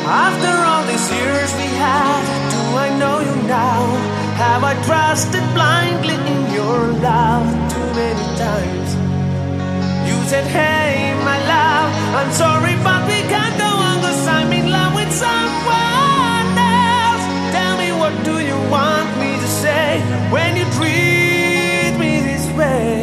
After all these years we had, do I know you now? Have I trusted blindly in your love too many times? You said, hey, my love, I'm sorry, but we can't go on, 'cause I'm in love with someone else. Tell me, what do you want me to say when you treat me this way?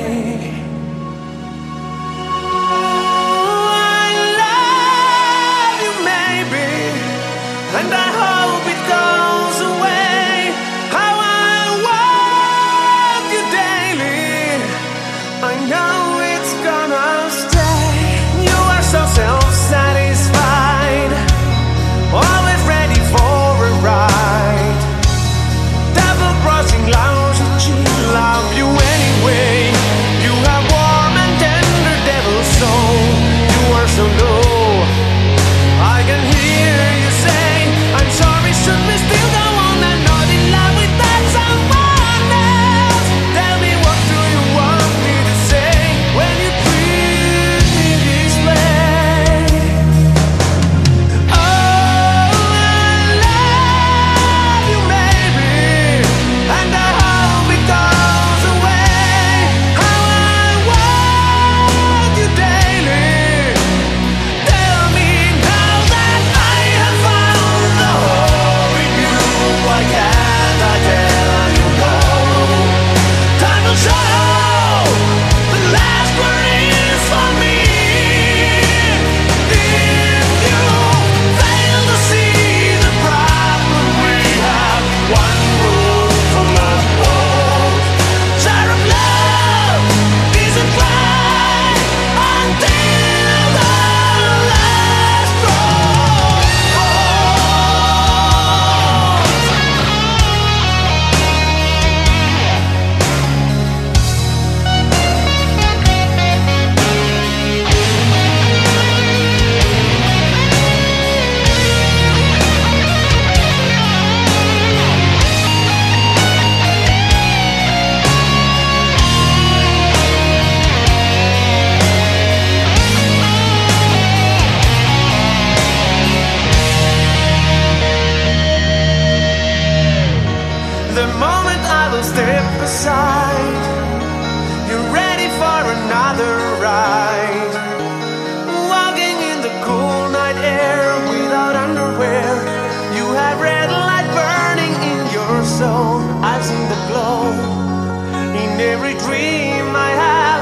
And I hope it goes away. How I want you daily, I know it's gonna stay. You are so self-satisfied, always ready for a ride. Double-crossing loves and she love you anyway. You have warm and tender devil soul. You are so low, I can hear you say, I'm sorry, should we still go on? I'm not in love with that someone else. Tell me, what do you want me to say when you treat me this way? Oh, I love you, baby, and I hope it goes away. How I want you daily. Tell me now that I have found the hole in you. Why can't I tell you no? Time will show the last word is for me. If you fail to see the problem we have, one room full of hope. Jar of love isn't right until the last drop. The moment I will step aside, you're ready for another ride. Walking in the cool night air without underwear. You have red light burning in your soul. I've seen the glow in every